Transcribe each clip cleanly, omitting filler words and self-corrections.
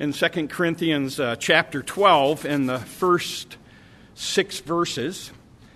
in 2 Corinthians chapter 12, in the first 6 verses,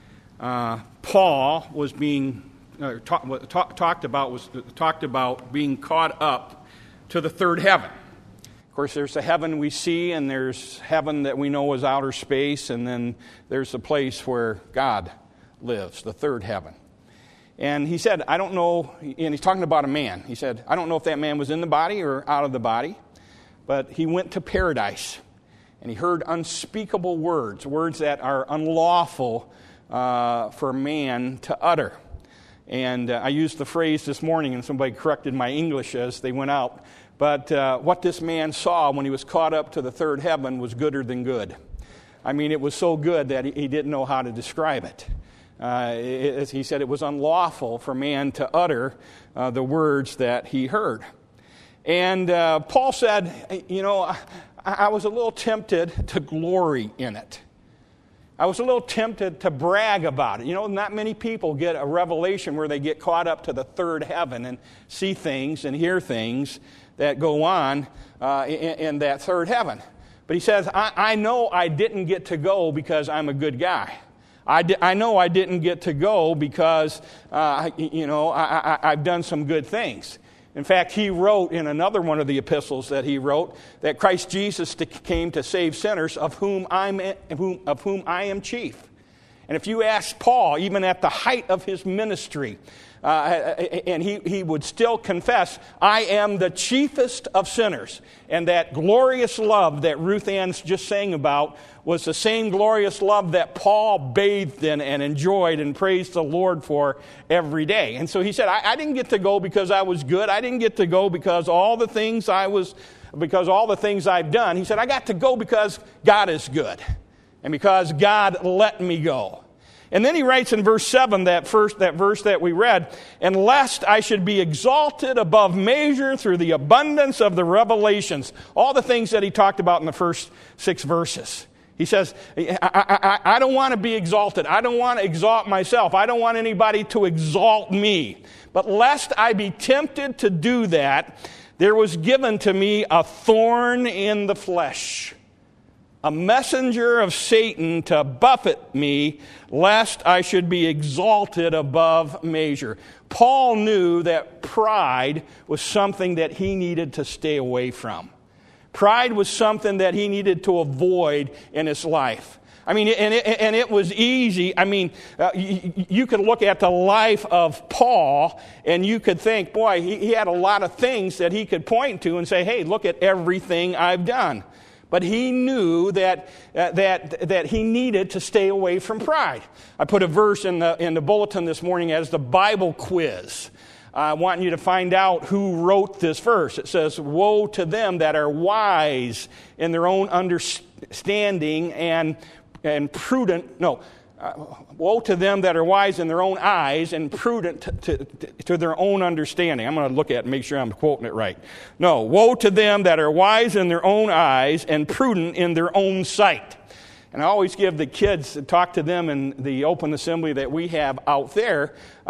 Paul was being talked about being caught up to the third heaven. Of course, there's the heaven we see, and there's heaven that we know is outer space, and then there's the place where God lives, the third heaven. And he said, I don't know, and he's talking about a man. He said, I don't know if that man was in the body or out of the body, but he went to paradise, and he heard unspeakable words, words that are unlawful for man to utter. And I used the phrase this morning, and somebody corrected my English as they went out, but what this man saw when he was caught up to the third heaven was gooder than good. I mean, it was so good that he didn't know how to describe it. As he said, it was unlawful for man to utter the words that he heard. And Paul said, I was a little tempted to glory in it. I was a little tempted to brag about it. Not many people get a revelation where they get caught up to the third heaven and see things and hear things that go on in that third heaven. But he says, I know I didn't get to go because I'm a good guy. I know I didn't get to go because, I've done some good things. In fact, he wrote in another one of the epistles that he wrote that Christ Jesus came to save sinners, of whom I am chief. And if you ask Paul, even at the height of his ministry, and he would still confess, I am the chiefest of sinners. And that glorious love that Ruth Ann's just sang about was the same glorious love that Paul bathed in and enjoyed and praised the Lord for every day. And so he said, I didn't get to go because I was good. I didn't get to go because all the things I've done. He said, I got to go because God is good and because God let me go. And then he writes in verse 7, that verse that we read, and lest I should be exalted above measure through the abundance of the revelations. All the things that he talked about in the first 6 verses. He says, I don't want to be exalted. I don't want to exalt myself. I don't want anybody to exalt me. But lest I be tempted to do that, there was given to me a thorn in the flesh, a messenger of Satan to buffet me, lest I should be exalted above measure. Paul knew that pride was something that he needed to stay away from. Pride was something that he needed to avoid in his life. I mean, and it was easy. I mean, you could look at the life of Paul, and you could think, boy, he had a lot of things that he could point to and say, hey, look at everything I've done. But he knew that he needed to stay away from pride. I put a verse in the bulletin this morning as the Bible quiz. I want you to find out who wrote this verse. It says, woe to them that are wise in their own understanding and prudent. Woe to them that are wise in their own eyes and prudent to their own understanding. I'm going to look at it and make sure I'm quoting it right. No, woe to them that are wise in their own eyes and prudent in their own sight. And I always give the kids, talk to them in the open assembly that we have out there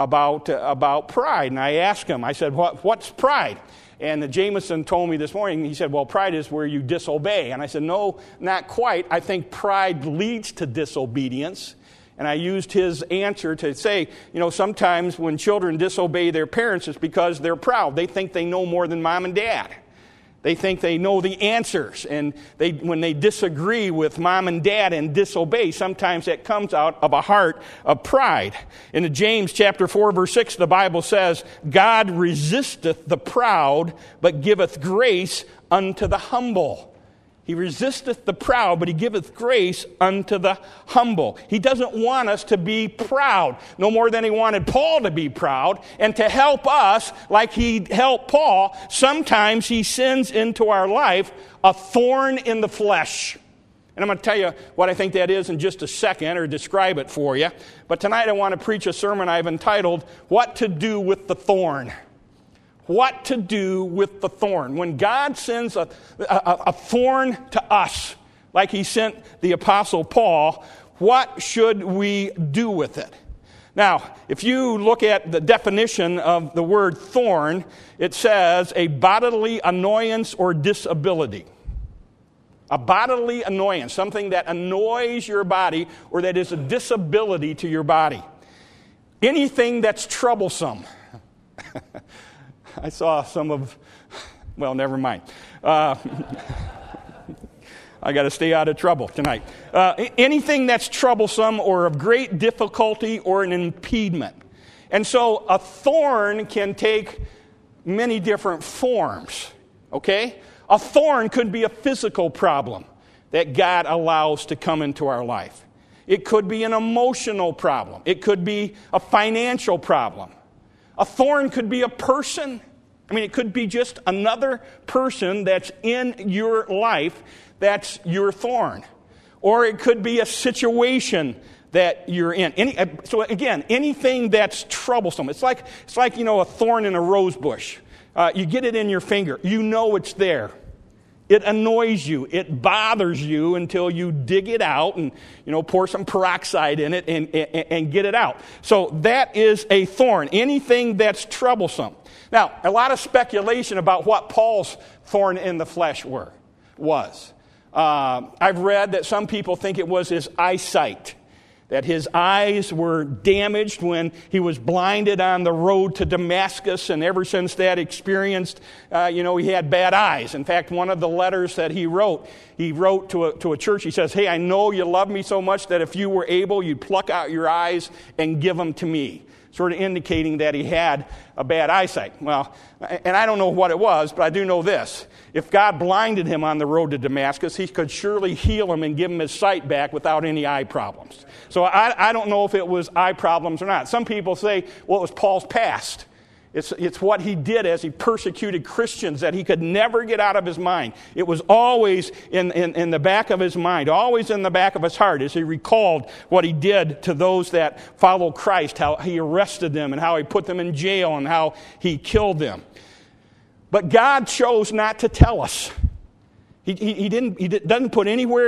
about pride. And I asked them, I said, what's pride? And Jameson told me this morning, he said, well, pride is where you disobey. And I said, no, not quite. I think pride leads to disobedience. And I used his answer to say, sometimes when children disobey their parents, it's because they're proud. They think they know more than mom and dad. They think they know the answers. And when they disagree with mom and dad and disobey, sometimes that comes out of a heart of pride. In James chapter 4, verse 6, the Bible says, God resisteth the proud, but giveth grace unto the humble. He resisteth the proud, but he giveth grace unto the humble. He doesn't want us to be proud, no more than he wanted Paul to be proud. And to help us, like he helped Paul, sometimes he sends into our life a thorn in the flesh. And I'm going to tell you what I think that is in just a second, or describe it for you. But tonight I want to preach a sermon I've entitled, What to Do with the Thorn. What to do with the thorn. When God sends a thorn to us, like he sent the Apostle Paul, what should we do with it? Now, if you look at the definition of the word thorn, it says a bodily annoyance or disability. A bodily annoyance, something that annoys your body or that is a disability to your body. Anything that's troublesome. I saw never mind. I got to stay out of trouble tonight. Anything that's troublesome or of great difficulty or an impediment. And so a thorn can take many different forms, okay? A thorn could be a physical problem that God allows to come into our life. It could be an emotional problem. It could be a financial problem. A thorn could be a person. It could be just another person that's in your life that's your thorn. Or it could be a situation that you're in. So again, anything that's troublesome. It's like a thorn in a rose bush. You get it in your finger. You know it's there. It annoys you. It bothers you until you dig it out and pour some peroxide in it and get it out. So that is a thorn. Anything that's troublesome. Now, a lot of speculation about what Paul's thorn in the flesh was. I've read that some people think it was his eyesight. That his eyes were damaged when he was blinded on the road to Damascus, and ever since that experience, he had bad eyes. In fact, one of the letters that he wrote to a church, he says, "Hey, I know you love me so much that if you were able, you'd pluck out your eyes and give them to me." Sort of indicating that he had a bad eyesight. Well, and I don't know what it was, but I do know this. If God blinded him on the road to Damascus, he could surely heal him and give him his sight back without any eye problems. So I don't know if it was eye problems or not. Some people say, well, it was Paul's past. It's what he did as he persecuted Christians that he could never get out of his mind. It was always in the back of his mind, always in the back of his heart as he recalled what he did to those that follow Christ, how he arrested them and how he put them in jail and how he killed them. But God chose not to tell us. He doesn't put anywhere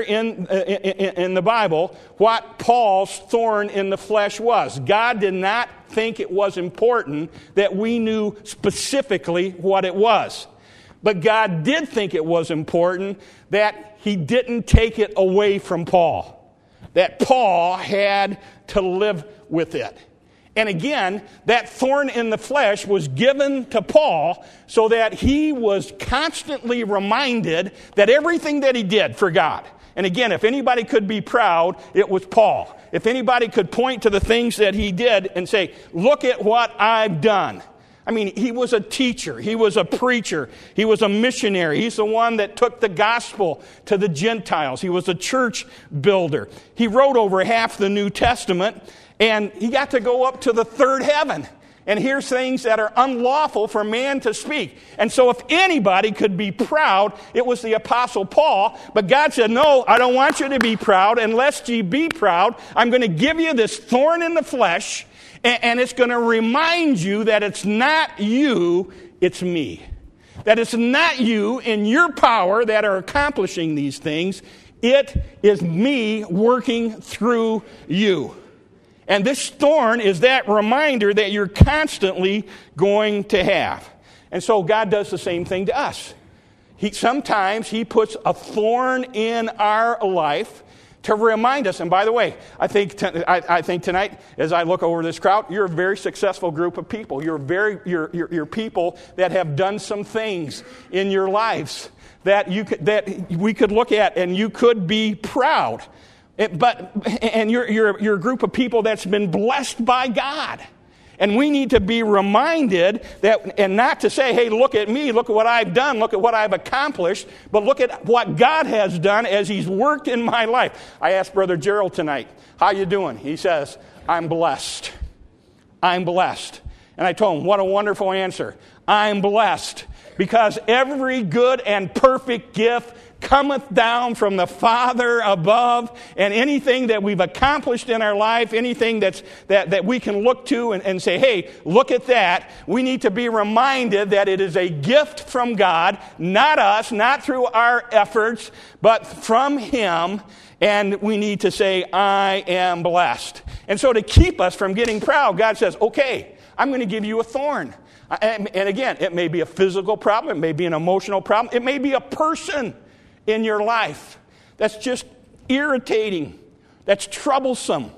in the Bible what Paul's thorn in the flesh was. God did not think it was important that we knew specifically what it was. But God did think it was important that he didn't take it away from Paul. That Paul had to live with it. And again, that thorn in the flesh was given to Paul so that he was constantly reminded that everything that he did for God. And again, if anybody could be proud, it was Paul. If anybody could point to the things that he did and say, look at what I've done. He was a teacher. He was a preacher. He was a missionary. He's the one that took the gospel to the Gentiles. He was a church builder. He wrote over half the New Testament. And he got to go up to the third heaven and hear things that are unlawful for man to speak. And so if anybody could be proud, it was the Apostle Paul. But God said, no, I don't want you to be proud. Unless ye be proud, I'm going to give you this thorn in the flesh, and it's going to remind you that it's not you, it's me. That it's not you in your power that are accomplishing these things. It is me working through you. And this thorn is that reminder that you're constantly going to have. And so God does the same thing to us. Sometimes he puts a thorn in our life to remind us. And by the way, I think tonight, as I look over this crowd, you're a very successful group of people. You're people that have done some things in your lives that we could look at and you could be proud. And you're a group of people that's been blessed by God. And we need to be reminded that, and not to say, hey, look at me, look at what I've done, look at what I've accomplished, but look at what God has done as he's worked in my life. I asked Brother Gerald tonight, how you doing? He says, I'm blessed. I'm blessed. And I told him, what a wonderful answer. I'm blessed. Because every good and perfect gift cometh down from the Father above, and anything that we've accomplished in our life, anything that we can look to and say, hey, look at that, we need to be reminded that it is a gift from God, not us, not through our efforts, but from him, and we need to say, I am blessed. And so to keep us from getting proud, God says, okay, I'm going to give you a thorn. And again, it may be a physical problem, it may be an emotional problem, it may be a person. in your life that's just irritating, that's troublesome,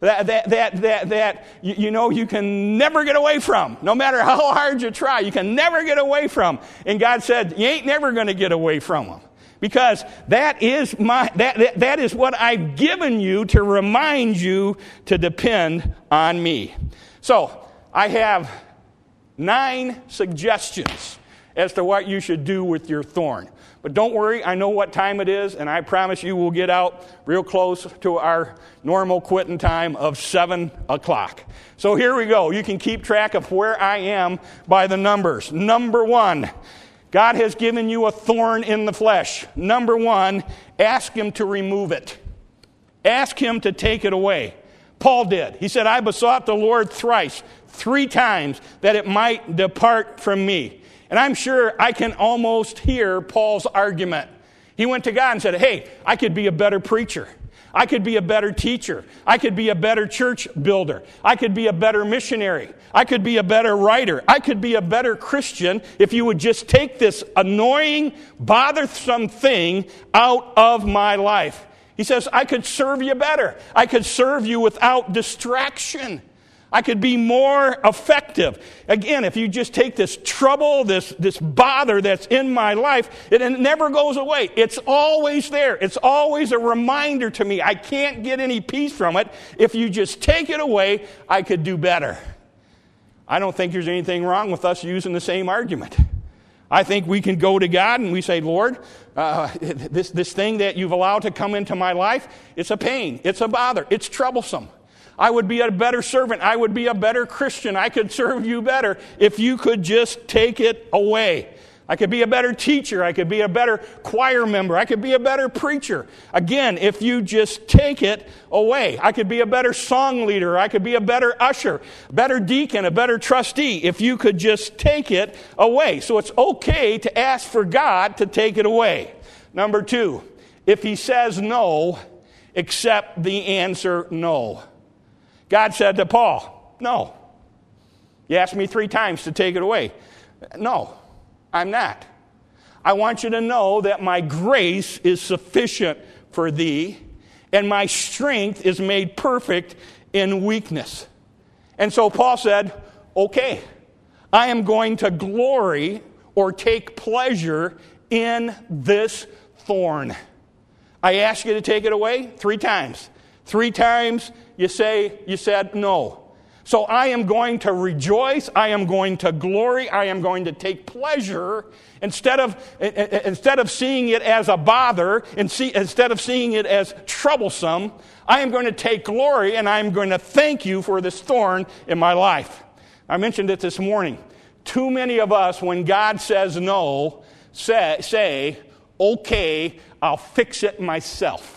that you can never get away from, no matter how hard you try, you can never get away from. And God said, you ain't never going to get away from them. Because that is what I've given you to remind you to depend on me. So, I have 9 suggestions as to what you should do with your thorn. But don't worry, I know what time it is, and I promise you we'll get out real close to our normal quitting time of 7 o'clock. So here we go. You can keep track of where I am by the numbers. Number 1, God has given you a thorn in the flesh. Number 1, ask Him to remove it. Ask Him to take it away. Paul did. He said, I besought the Lord thrice, 3 times, that it might depart from me. And I'm sure I can almost hear Paul's argument. He went to God and said, hey, I could be a better preacher. I could be a better teacher. I could be a better church builder. I could be a better missionary. I could be a better writer. I could be a better Christian if you would just take this annoying, bothersome thing out of my life. He says, I could serve you better. I could serve you without distraction. I could be more effective. Again, if you just take this trouble, this bother that's in my life, it never goes away. It's always there. It's always a reminder to me. I can't get any peace from it. If you just take it away, I could do better. I don't think there's anything wrong with us using the same argument. I think we can go to God and we say, Lord, this thing that you've allowed to come into my life, it's a pain, it's a bother, it's troublesome. I would be a better servant. I would be a better Christian. I could serve you better if you could just take it away. I could be a better teacher. I could be a better choir member. I could be a better preacher. Again, if you just take it away. I could be a better song leader. I could be a better usher, better deacon, a better trustee if you could just take it away. So it's okay to ask for God to take it away. Number 2, if He says no, accept the answer no. God said to Paul, no. You asked me 3 times to take it away. No, I'm not. I want you to know that my grace is sufficient for thee, and my strength is made perfect in weakness. And so Paul said, okay, I am going to glory or take pleasure in this thorn. I asked you to take it away 3 times. 3 times you said no. So I am going to rejoice. I am going to glory. I am going to take pleasure instead of seeing it as a bother, instead of seeing it as troublesome. I am going to take glory, and I am going to thank you for this thorn in my life. I mentioned it this morning. Too many of us, when God says no, say, okay, I'll fix it myself.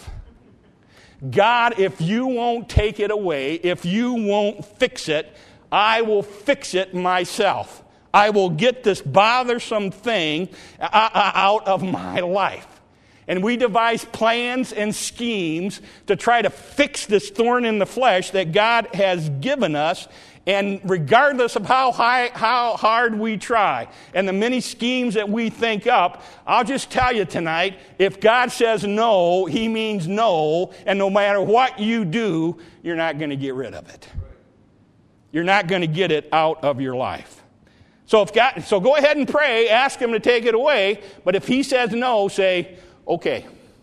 God, if you won't take it away, if you won't fix it, I will fix it myself. I will get this bothersome thing out of my life. And we devise plans and schemes to try to fix this thorn in the flesh that God has given us. And regardless of how hard we try and the many schemes that we think up, I'll just tell you tonight, if God says no, He means no. And no matter what you do, you're not going to get rid of it. You're not going to get it out of your life. So go ahead and pray, ask Him to take it away. But if He says no, say, okay,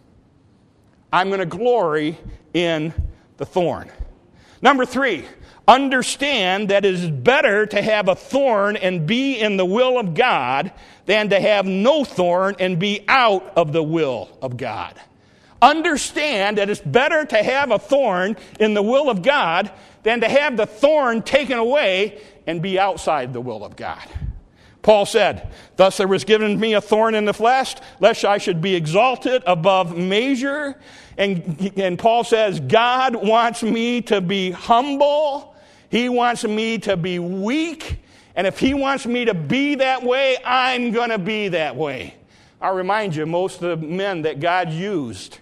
I'm going to glory in the thorn. Number 3, understand that it is better to have a thorn and be in the will of God than to have no thorn and be out of the will of God. Understand that it's better to have a thorn in the will of God than to have the thorn taken away and be outside the will of God. Paul said, thus there was given me a thorn in the flesh, lest I should be exalted above measure. And Paul says, God wants me to be humble. He wants me to be weak. And if He wants me to be that way, I'm going to be that way. I'll remind you, most of the men that God used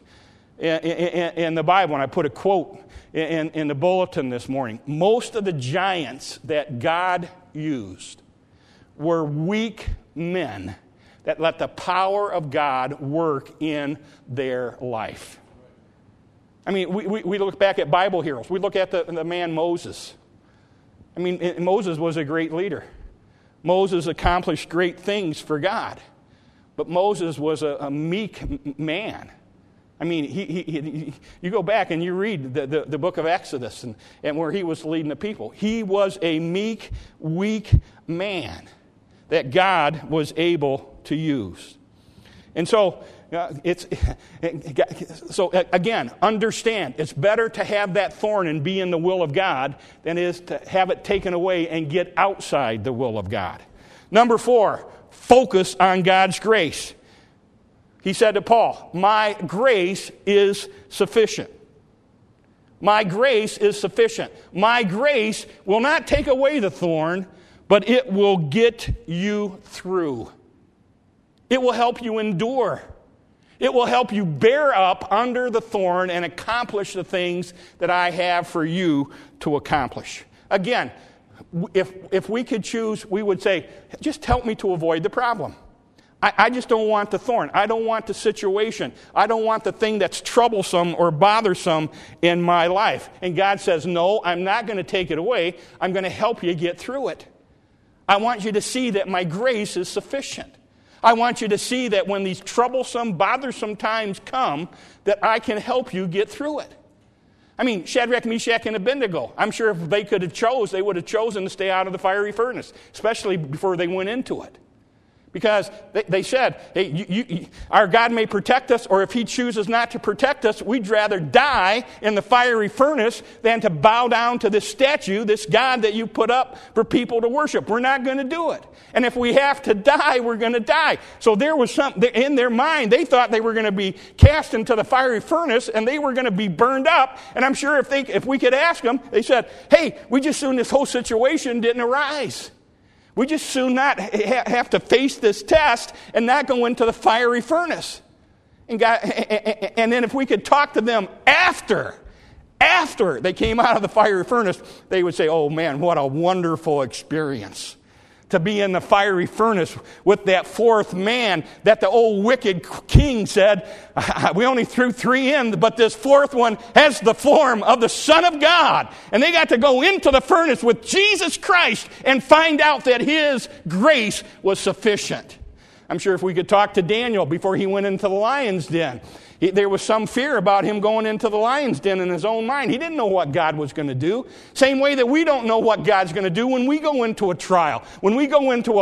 in the Bible, and I put a quote in the bulletin this morning, most of the giants that God used were weak men that let the power of God work in their life. I mean, we look back at Bible heroes. We look at the man Moses. I mean, Moses was a great leader. Moses accomplished great things for God. But Moses was a meek man. I mean, you go back and you read the book of Exodus and where he was leading the people. He was a meek, weak man that God was able to use. And so, again, understand, it's better to have that thorn and be in the will of God than it is to have it taken away and get outside the will of God. Number 4, focus on God's grace. He said to Paul, my grace is sufficient. My grace is sufficient. My grace will not take away the thorn, but it will get you through. It will help you endure. It will help you bear up under the thorn and accomplish the things that I have for you to accomplish. Again, if we could choose, we would say, just help me to avoid the problem. I just don't want the thorn. I don't want the situation. I don't want the thing that's troublesome or bothersome in my life. And God says, no, I'm not going to take it away. I'm going to help you get through it. I want you to see that my grace is sufficient. I want you to see that when these troublesome, bothersome times come, that I can help you get through it. I mean, Shadrach, Meshach, and Abednego, I'm sure if they could have they would have chosen to stay out of the fiery furnace, especially before they went into it. Because they said, hey, our God may protect us, or if he chooses not to protect us, we'd rather die in the fiery furnace than to bow down to this statue, this God that you put up for people to worship. We're not going to do it. And if we have to die, we're going to die. So there was something in their mind. They thought they were going to be cast into the fiery furnace, and they were going to be burned up. And I'm sure if we could ask them, they said, hey, we just soon this whole situation didn't arise. We just soon not have to face this test and not go into the fiery furnace. And then if we could talk to them after they came out of the fiery furnace, they would say, oh man, what a wonderful experience. To be in the fiery furnace with that fourth man that the old wicked king said, we only threw 3 in, but this fourth one has the form of the Son of God. And they got to go into the furnace with Jesus Christ and find out that his grace was sufficient. I'm sure if we could talk to Daniel before he went into the lion's den, there was some fear about him going into the lion's den in his own mind. He didn't know what God was going to do. Same way that we don't know what God's going to do when we go into a trial. When we go into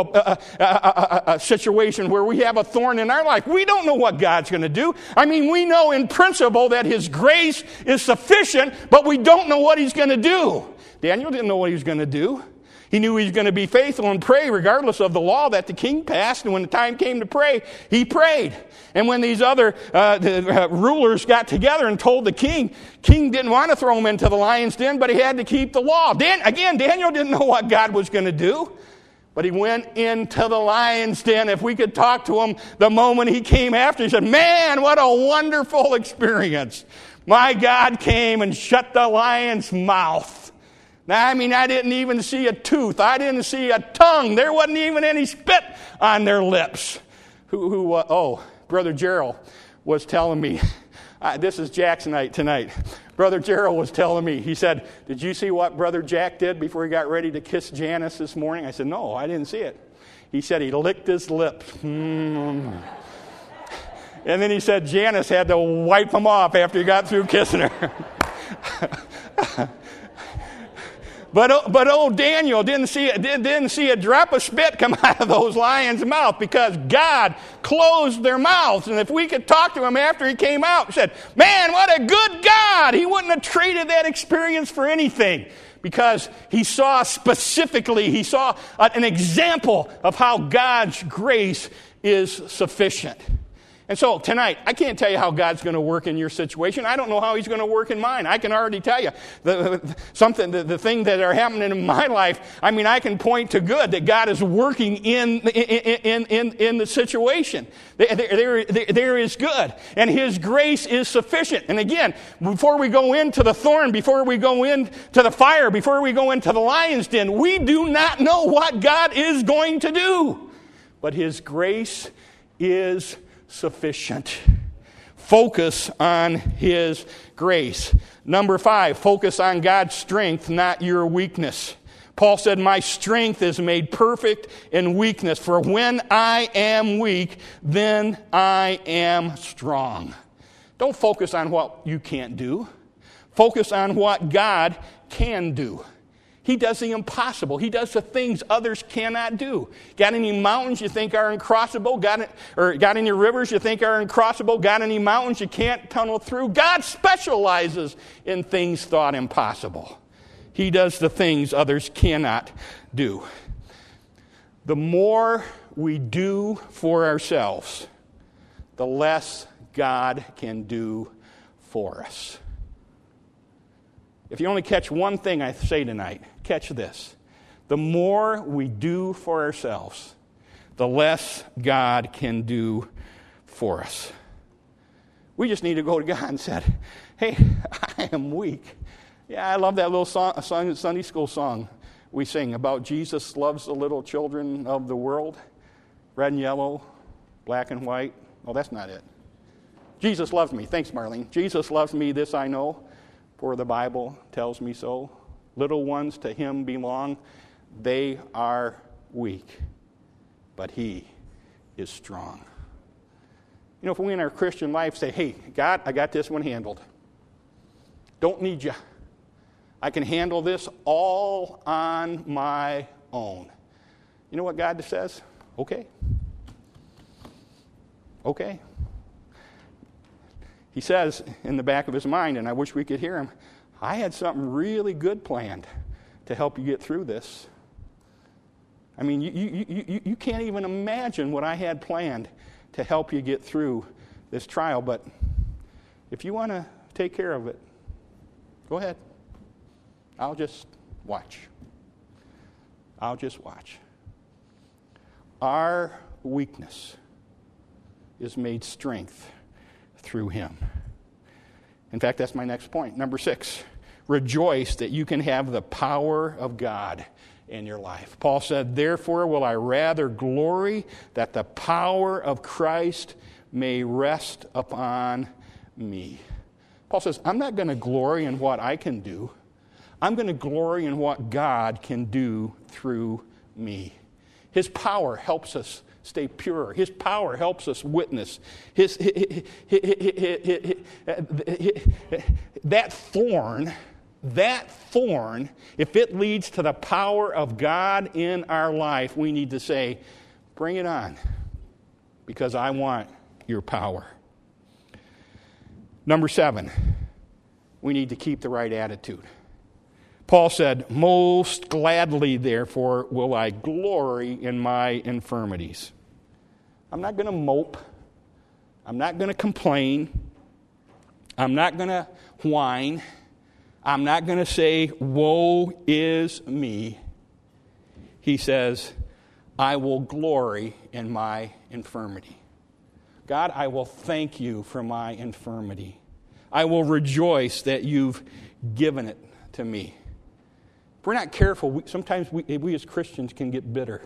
a situation where we have a thorn in our life, we don't know what God's going to do. I mean, we know in principle that his grace is sufficient, but we don't know what he's going to do. Daniel didn't know what he was going to do. He knew he was going to be faithful and pray regardless of the law that the king passed. And when the time came to pray, he prayed. And when these other rulers got together and told the king didn't want to throw him into the lion's den, but he had to keep the law. Daniel didn't know what God was going to do. But he went into the lion's den. If we could talk to him the moment he came after, he said, man, what a wonderful experience. My God came and shut the lion's mouth. Now, I mean, I didn't even see a tooth. I didn't see a tongue. There wasn't even any spit on their lips. Brother Gerald was telling me, this is Jack's night tonight. Brother Gerald was telling me, he said, did you see what Brother Jack did before he got ready to kiss Janice this morning? I said, no, I didn't see it. He said he licked his lips. And then he said Janice had to wipe them off after he got through kissing her. But old Daniel didn't see a drop of spit come out of those lions' mouth because God closed their mouths. And if we could talk to him after he came out and said, man, what a good God. He wouldn't have traded that experience for anything because he saw an example of how God's grace is sufficient. And so tonight, I can't tell you how God's going to work in your situation. I don't know how he's going to work in mine. I can already tell you the thing that are happening in my life. I mean, I can point to good that God is working in the situation. There is good, and his grace is sufficient. And again, before we go into the thorn, before we go into the fire, before we go into the lion's den, we do not know what God is going to do. But his grace is sufficient. Focus on His grace. Number 5, focus on God's strength, not your weakness. Paul said, my strength is made perfect in weakness. For when I am weak, then I am strong. Don't focus on what you can't do. Focus on what God can do. He does the impossible. He does the things others cannot do. Got any mountains you think are uncrossable? Got any rivers you think are uncrossable? Got any mountains you can't tunnel through? God specializes in things thought impossible. He does the things others cannot do. The more we do for ourselves, the less God can do for us. If you only catch one thing I say tonight, catch this. The more we do for ourselves, the less God can do for us. We just need to go to God and say, hey, I am weak. Yeah, I love that little Sunday school song we sing about Jesus loves the little children of the world. Red and yellow, black and white. Oh, that's not it. Jesus loves me. Thanks, Marlene. Jesus loves me, this I know. For the Bible tells me so. Little ones to Him belong. They are weak, but He is strong. You know, if we in our Christian life say, hey, God, I got this one handled. Don't need you. I can handle this all on my own. You know what God says? Okay. Okay. He says in the back of his mind, and I wish we could hear him, I had something really good planned to help you get through this. I mean, you can't even imagine what I had planned to help you get through this trial, but if you want to take care of it, go ahead. I'll just watch. I'll just watch. Our weakness is made strength through Him. In fact, that's my next point. Number 6, rejoice that you can have the power of God in your life. Paul said, therefore will I rather glory that the power of Christ may rest upon me. Paul says, I'm not going to glory in what I can do. I'm going to glory in what God can do through me. His power helps us stay pure. His power helps us witness. That thorn, if it leads to the power of God in our life, we need to say, bring it on, because I want your power. Number 7, we need to keep the right attitude. Paul said, most gladly, therefore, will I glory in my infirmities. I'm not going to mope. I'm not going to complain. I'm not going to whine. I'm not going to say, woe is me. He says, I will glory in my infirmity. God, I will thank you for my infirmity. I will rejoice that you've given it to me. If we're not careful, sometimes we as Christians can get bitter.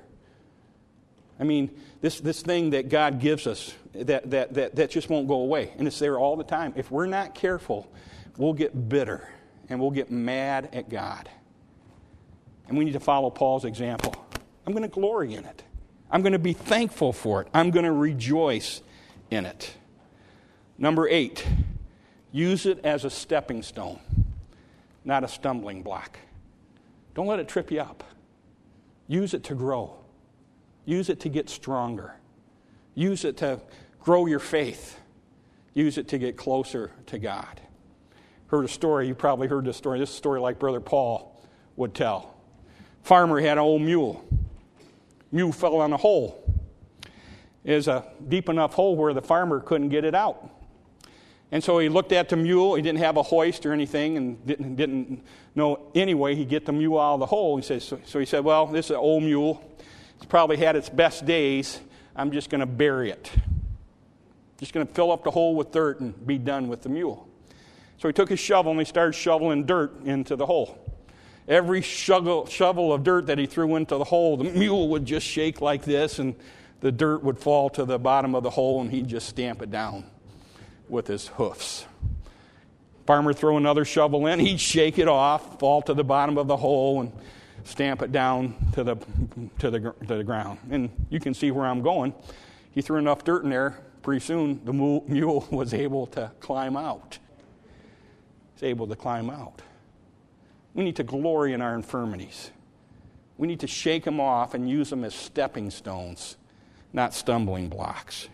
I mean, this thing that God gives us, that just won't go away. And it's there all the time. If we're not careful, we'll get bitter and we'll get mad at God. And we need to follow Paul's example. I'm going to glory in it. I'm going to be thankful for it. I'm going to rejoice in it. Number 8, use it as a stepping stone, not a stumbling block. Don't let it trip you up. Use it to grow. Use it to get stronger. Use it to grow your faith. Use it to get closer to God. Heard a story, you probably heard this story. This is a story like Brother Paul would tell. Farmer had an old mule. Mule fell in a hole. It was a deep enough hole where the farmer couldn't get it out. And so he looked at the mule. He didn't have a hoist or anything and didn't know any way he'd get the mule out of the hole. So he said, well, this is an old mule. It's probably had its best days. I'm just going to bury it. Just going to fill up the hole with dirt and be done with the mule. So he took his shovel and he started shoveling dirt into the hole. Every shovel of dirt that he threw into the hole, the mule would just shake like this, and the dirt would fall to the bottom of the hole, and he'd just stamp it down with his hoofs. Farmer throw another shovel in, he'd shake it off, fall to the bottom of the hole, and stamp it down to the ground. And you can see where I'm going. He threw enough dirt in there, pretty soon the mule was able to climb out. He's able to climb out. We need to glory in our infirmities. We need to shake them off and use them as stepping stones, not stumbling blocks.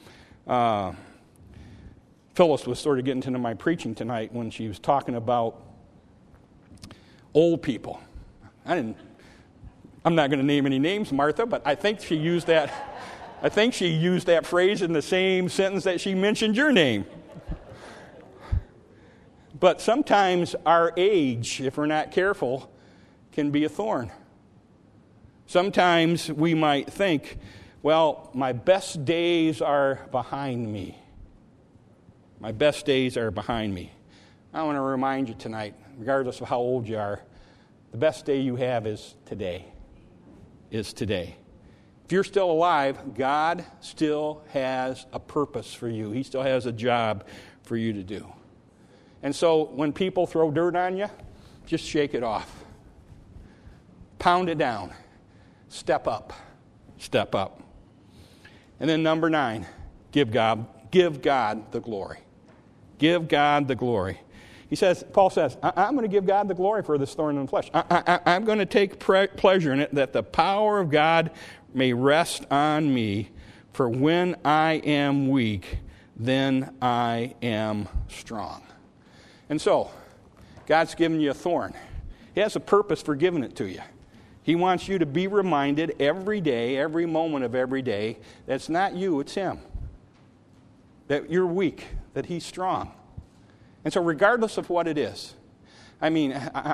Phyllis was sort of getting into my preaching tonight when she was talking about old people. I'm not going to name any names, Martha, but I think she used that. I think she used that phrase in the same sentence that she mentioned your name. But sometimes our age, if we're not careful, can be a thorn. Sometimes we might think, well, my best days are behind me. My best days are behind me. I want to remind you tonight, regardless of how old you are, the best day you have is today. Is today. If you're still alive, God still has a purpose for you. He still has a job for you to do. And so when people throw dirt on you, just shake it off. Pound it down. Step up. Step up. And then number 9, give God the glory. Give God the glory. Paul says, I'm going to give God the glory for this thorn in the flesh. I'm going to take pleasure in it, that the power of God may rest on me. For when I am weak, then I am strong. And so, God's given you a thorn. He has a purpose for giving it to you. He wants you to be reminded every day, every moment of every day, that it's not you, it's Him. That you're weak, that He's strong. And so regardless of what it is, I mean,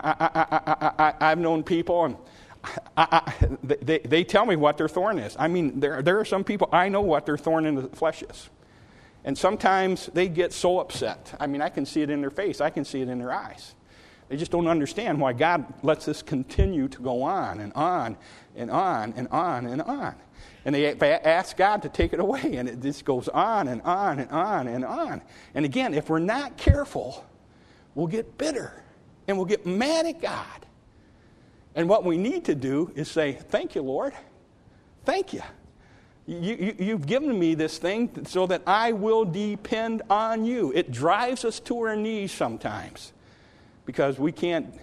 I've known people, and they tell me what their thorn is. I mean, there are some people, I know what their thorn in the flesh is. And sometimes they get so upset. I mean, I can see it in their face. I can see it in their eyes. They just don't understand why God lets this continue to go on and on and on and on and on. And they ask God to take it away, and it just goes on and on and on and on. And again, if we're not careful, we'll get bitter, and we'll get mad at God. And what we need to do is say, thank you, Lord. Thank you. You've given me this thing so that I will depend on you. It drives us to our knees sometimes because we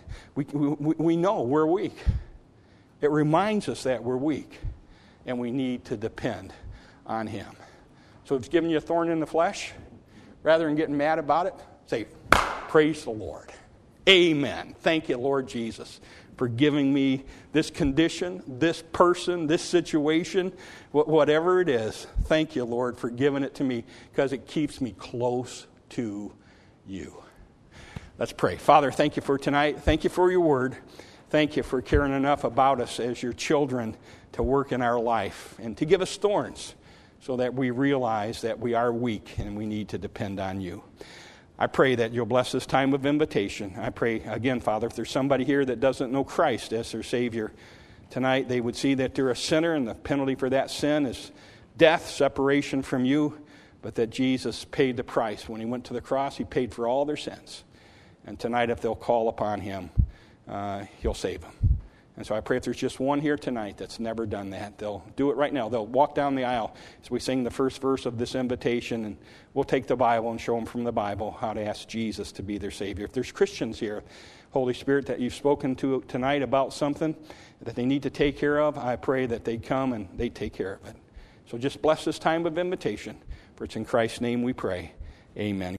know we're weak. It reminds us that we're weak and we need to depend on Him. So if He's given you a thorn in the flesh, rather than getting mad about it, say, praise the Lord. Amen. Thank you, Lord Jesus, for giving me this condition, this person, this situation, whatever it is. Thank you, Lord, for giving it to me because it keeps me close to you. Let's pray. Father, thank you for tonight. Thank you for your word. Thank you for caring enough about us as your children to work in our life and to give us thorns so that we realize that we are weak and we need to depend on you. I pray that you'll bless this time of invitation. I pray, again, Father, if there's somebody here that doesn't know Christ as their Savior, tonight they would see that they're a sinner and the penalty for that sin is death, separation from you, but that Jesus paid the price. When He went to the cross, He paid for all their sins. And tonight, if they'll call upon Him, He'll save them. And so I pray if there's just one here tonight that's never done that, they'll do it right now. They'll walk down the aisle as we sing the first verse of this invitation, and we'll take the Bible and show them from the Bible how to ask Jesus to be their Savior. If there's Christians here, Holy Spirit, that you've spoken to tonight about something that they need to take care of, I pray that they'd come and they'd take care of it. So just bless this time of invitation. For it's in Christ's name we pray. Amen.